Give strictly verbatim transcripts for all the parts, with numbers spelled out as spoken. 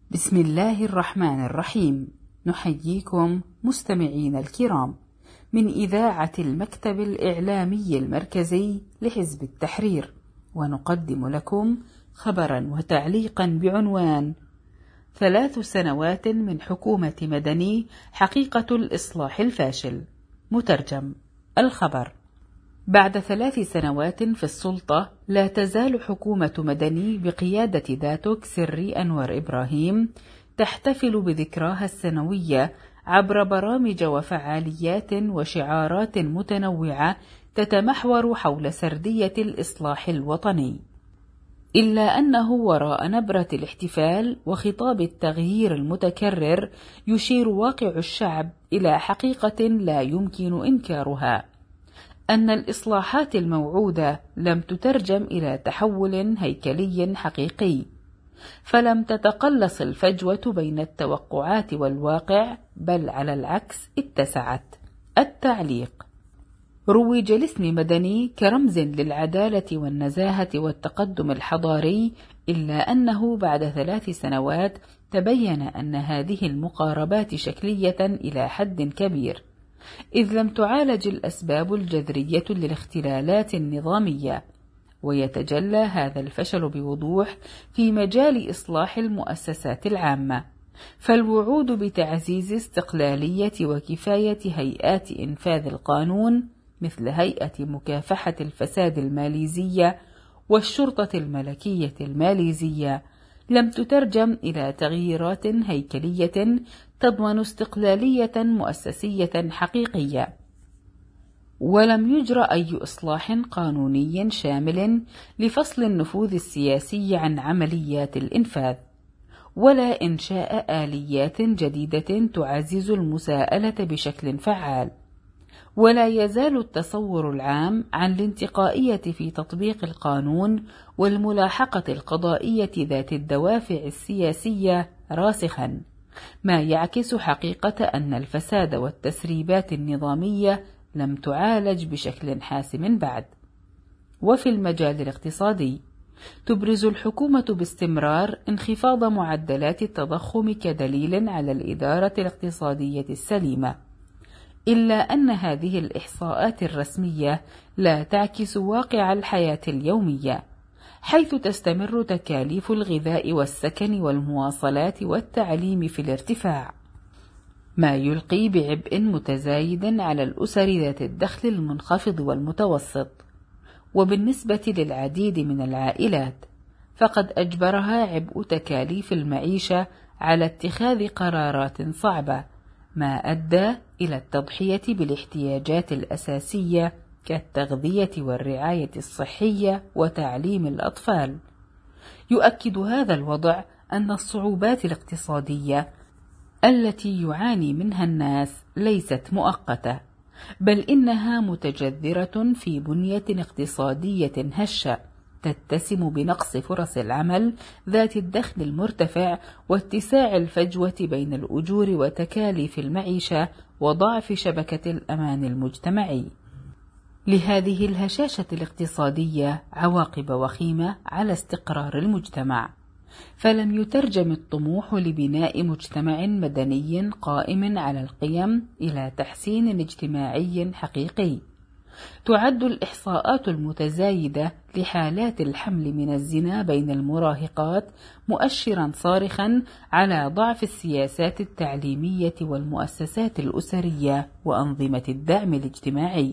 بسم الله الرحمن الرحيم. نحييكم مستمعين الكرام من إذاعة المكتب الإعلامي المركزي لحزب التحرير، ونقدم لكم خبرا وتعليقا بعنوان ثلاث سنوات من حكومة مدني، حقيقة الإصلاح الفاشل. مترجم الخبر: بعد ثلاث سنوات في السلطة، لا تزال حكومة مدني بقيادة ذاتك سري أنور إبراهيم تحتفل بذكراها السنوية عبر برامج وفعاليات وشعارات متنوعة تتمحور حول سردية الإصلاح الوطني. إلا أنه وراء نبرة الاحتفال وخطاب التغيير المتكرر يشير واقع الشعب إلى حقيقة لا يمكن إنكارها، أن الإصلاحات الموعودة لم تترجم إلى تحول هيكلي حقيقي، فلم تتقلص الفجوة بين التوقعات والواقع، بل على العكس اتسعت. التعليق: روج لاسم مدني كرمز للعدالة والنزاهة والتقدم الحضاري، إلا أنه بعد ثلاث سنوات تبين أن هذه المقاربات شكلية إلى حد كبير، إذ لم تعالج الأسباب الجذرية للاختلالات النظامية، ويتجلى هذا الفشل بوضوح في مجال إصلاح المؤسسات العامة. فالوعود بتعزيز استقلالية وكفاية هيئات إنفاذ القانون مثل هيئة مكافحة الفساد الماليزية والشرطة الملكية الماليزية لم تترجم إلى تغييرات هيكلية تضمن استقلالية مؤسسية حقيقية، ولم يجرى أي إصلاح قانوني شامل لفصل النفوذ السياسي عن عمليات الإنفاذ، ولا إنشاء آليات جديدة تعزز المساءلة بشكل فعال. ولا يزال التصور العام عن الانتقائية في تطبيق القانون والملاحقة القضائية ذات الدوافع السياسية راسخا، ما يعكس حقيقة أن الفساد والتسريبات النظامية لم تعالج بشكل حاسم بعد. وفي المجال الاقتصادي، تبرز الحكومة باستمرار انخفاض معدلات التضخم كدليل على الإدارة الاقتصادية السليمة، إلا أن هذه الإحصاءات الرسمية لا تعكس واقع الحياة اليومية، حيث تستمر تكاليف الغذاء والسكن والمواصلات والتعليم في الارتفاع، ما يلقي بعبء متزايد على الأسر ذات الدخل المنخفض والمتوسط. وبالنسبة للعديد من العائلات، فقد أجبرها عبء تكاليف المعيشة على اتخاذ قرارات صعبة، ما أدى إلى التضحية بالاحتياجات الأساسية كالتغذية والرعاية الصحية وتعليم الأطفال. يؤكد هذا الوضع أن الصعوبات الاقتصادية التي يعاني منها الناس ليست مؤقتة، بل إنها متجذرة في بنية اقتصادية هشة تتسم بنقص فرص العمل ذات الدخل المرتفع واتساع الفجوة بين الأجور وتكاليف المعيشة وضعف شبكة الأمان المجتمعي. لهذه الهشاشة الاقتصادية عواقب وخيمة على استقرار المجتمع، فلم يترجم الطموح لبناء مجتمع مدني قائم على القيم إلى تحسين اجتماعي حقيقي. تعد الإحصاءات المتزايدة لحالات الحمل من الزنا بين المراهقات مؤشرا صارخا على ضعف السياسات التعليمية والمؤسسات الأسرية وأنظمة الدعم الاجتماعي.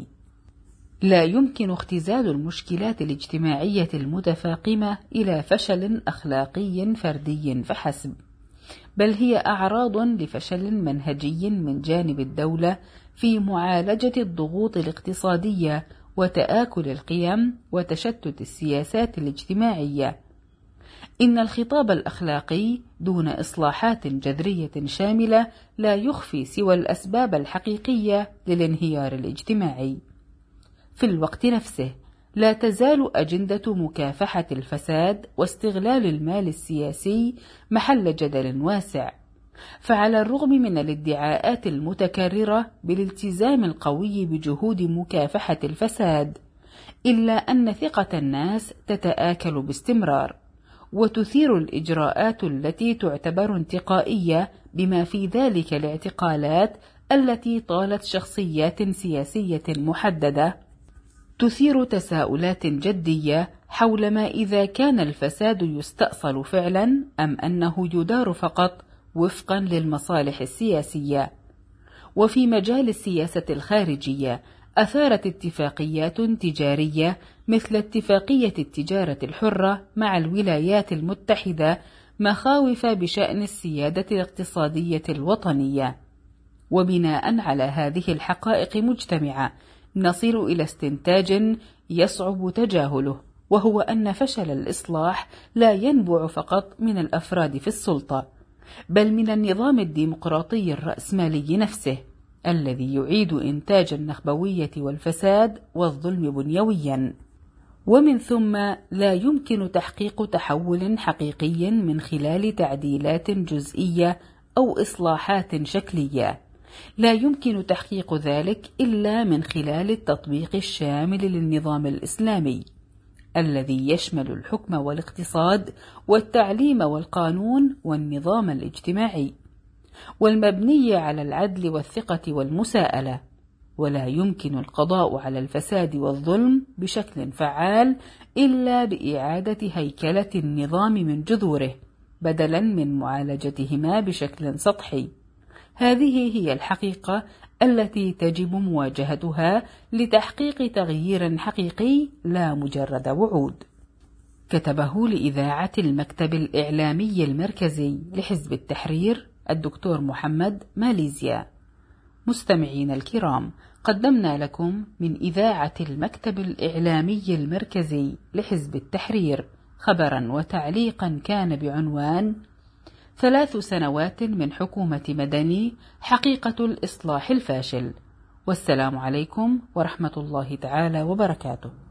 لا يمكن اختزال المشكلات الاجتماعية المتفاقمة إلى فشل أخلاقي فردي فحسب، بل هي أعراض لفشل منهجي من جانب الدولة في معالجة الضغوط الاقتصادية وتآكل القيم وتشتت السياسات الاجتماعية. إن الخطاب الأخلاقي دون إصلاحات جذرية شاملة لا يخفي سوى الأسباب الحقيقية للانهيار الاجتماعي. في الوقت نفسه، لا تزال أجندة مكافحة الفساد واستغلال المال السياسي محل جدل واسع، فعلى الرغم من الادعاءات المتكررة بالالتزام القوي بجهود مكافحة الفساد، إلا أن ثقة الناس تتآكل باستمرار، وتثير الإجراءات التي تعتبر انتقائية، بما في ذلك الاعتقالات التي طالت شخصيات سياسية محددة، تثير تساؤلات جدية حول ما إذا كان الفساد يستأصل فعلا أم أنه يدار فقط وفقا للمصالح السياسية. وفي مجال السياسة الخارجية أثارت اتفاقيات تجارية مثل اتفاقية التجارة الحرة مع الولايات المتحدة مخاوف بشأن السيادة الاقتصادية الوطنية. وبناء على هذه الحقائق مجتمعة نصل إلى استنتاج يصعب تجاهله، وهو أن فشل الإصلاح لا ينبع فقط من الأفراد في السلطة، بل من النظام الديمقراطي الرأسمالي نفسه الذي يعيد إنتاج النخبوية والفساد والظلم بنيويا. ومن ثم لا يمكن تحقيق تحول حقيقي من خلال تعديلات جزئية أو إصلاحات شكلية، لا يمكن تحقيق ذلك إلا من خلال التطبيق الشامل للنظام الإسلامي الذي يشمل الحكم والاقتصاد والتعليم والقانون والنظام الاجتماعي، والمبني على العدل والثقة والمساءلة. ولا يمكن القضاء على الفساد والظلم بشكل فعال إلا بإعادة هيكلة النظام من جذوره بدلا من معالجتهما بشكل سطحي. هذه هي الحقيقة التي تجب مواجهتها لتحقيق تغيير حقيقي لا مجرد وعود. كتبه لإذاعة المكتب الإعلامي المركزي لحزب التحرير الدكتور محمد ماليزيا. مستمعين الكرام، قدمنا لكم من إذاعة المكتب الإعلامي المركزي لحزب التحرير خبرا وتعليقا كان بعنوان ثلاث سنوات من حكومة مدني، حقيقة الإصلاح الفاشل. والسلام عليكم ورحمة الله تعالى وبركاته.